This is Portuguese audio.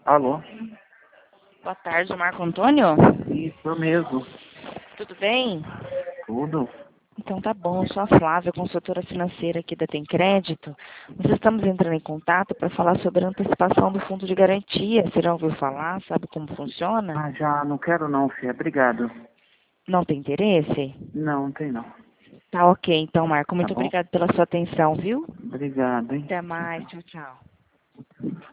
Alô? Boa tarde, Marco Antônio. Isso mesmo. Tudo bem? Tudo? Então tá bom, eu sou a Flávia, consultora financeira aqui da Tem Crédito. Nós estamos entrando em contato para falar sobre a antecipação do fundo de garantia. Você já ouviu falar? Sabe como funciona? Ah, já não quero não, Fia. Obrigado. Não tem interesse? Não tem não. Tá ok, então, Marco. Tá Muito bom? obrigada pela sua atenção, viu? Obrigado, hein? Até mais. Tchau, tchau.